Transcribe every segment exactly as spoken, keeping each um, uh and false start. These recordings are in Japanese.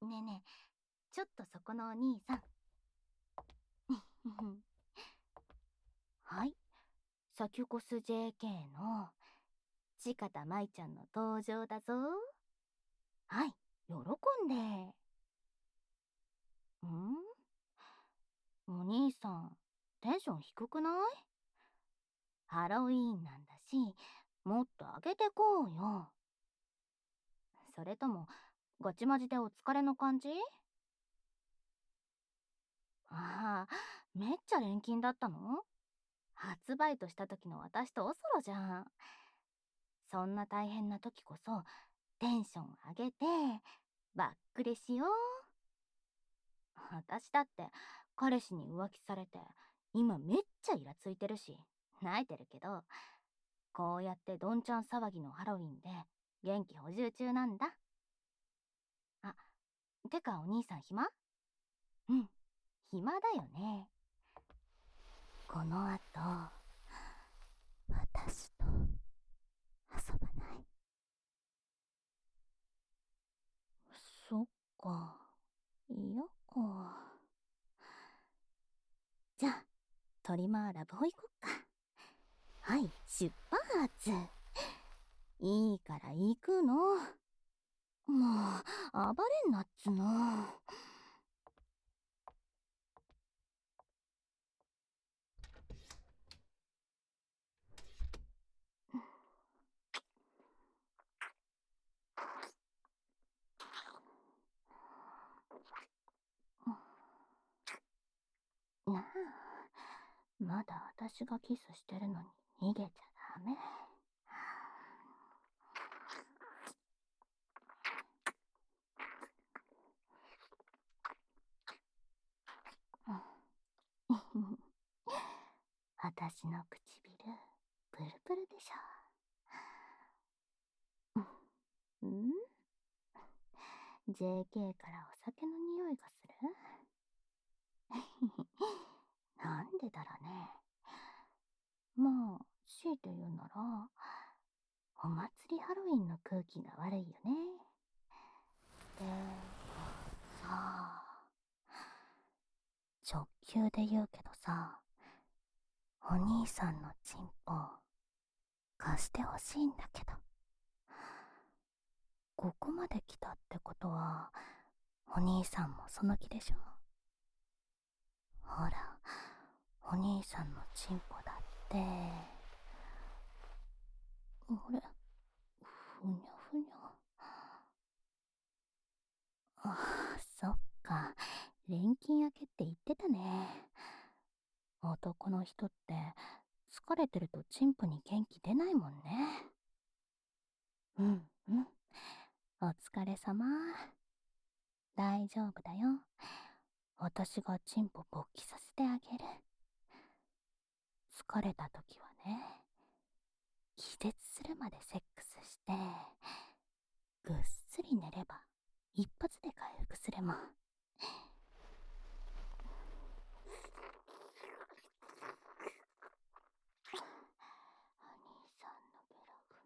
ねえねえ、ちょっとそこのお兄さん。はい、サキュコス ジェーケー の近田舞ちゃんの登場だぞ。はい、喜んで。ん？お兄さん、テンション低くない？ハロウィーンなんだし、もっと上げてこうよ。それとも、ガチマジでお疲れの感じ？ああ、めっちゃ錬金だったの？初バイトした時の私とおそろじゃん。そんな大変な時こそ、テンション上げて、バックレしよう。私だって、彼氏に浮気されて、今めっちゃイラついてるし、泣いてるけど、こうやってどんちゃん騒ぎのハロウィンで、元気補充中なんだ。あ、てかお兄さん暇？うん、暇だよね。この後、私と遊ばない？そっか、嫌か。じゃあ、トリマーラブホ行こっか。はい、出発。いいから行くの。もう、暴れんなっつの。なあ、まだ私がキスしてるのに逃げちゃダメ。私の唇、プルプルでしょ。ん？ ジェーケー からお酒の匂いがする？なんでだろうね。まあ、強いて言うなら、お祭りハロウィンの空気が悪いよね。でもさ、直球で言うけどさ、お兄さんのチンポ貸してほしいんだけど。ここまで来たってことは、お兄さんもその気でしょ？ほら、お兄さんのチンポだって。あれ、ふにゃふにゃ。ああ、そっか。錬金明けって言ってたね。男の人って疲れてるとチンポに元気出ないもんね。うんうん。お疲れ様。大丈夫だよ。私がチンポ勃起させてあげる。疲れた時はね、気絶するまでセックスして、ぐっすり寝れば一発で回復するもん。お兄さんのベロ踏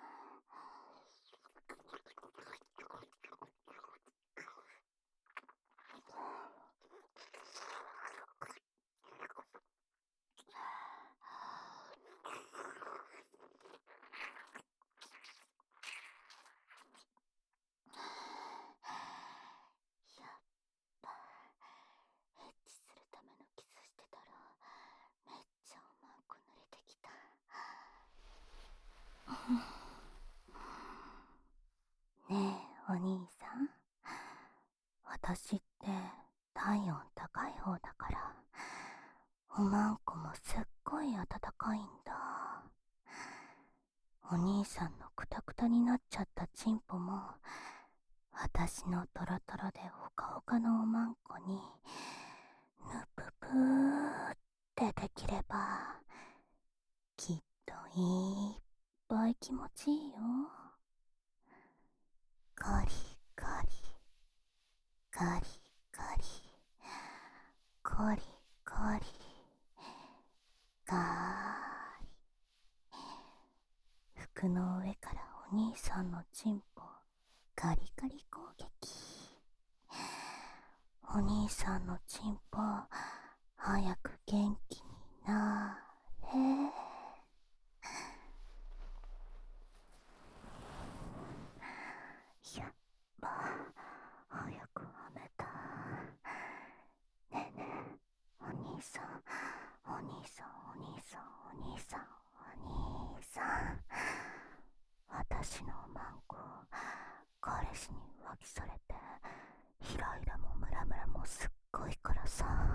やっぱエッチするためのキスしてたらめっちゃおまんこ濡れてきた。ねえお兄さん、私って体温高い方だからおまんこもすっごい暖かいんだ。お兄さんのクタクタになっちゃったチンポも私のトロトロでほかほかのおまんこにぬぷぷーってできればきっといっぱい気持ちいいよ。ガリガリガリガリガリガリガーリ。服の上からお兄さんのチンポガリガリ攻撃。 お兄さんのチンポ早く元気になれ。やっぱ早くはめた。ねえねえ、お兄さんお兄さんお兄さんお兄さんお兄さん、私のマンコ彼氏に浮気されてイライラもムラムラもすっごいからさ、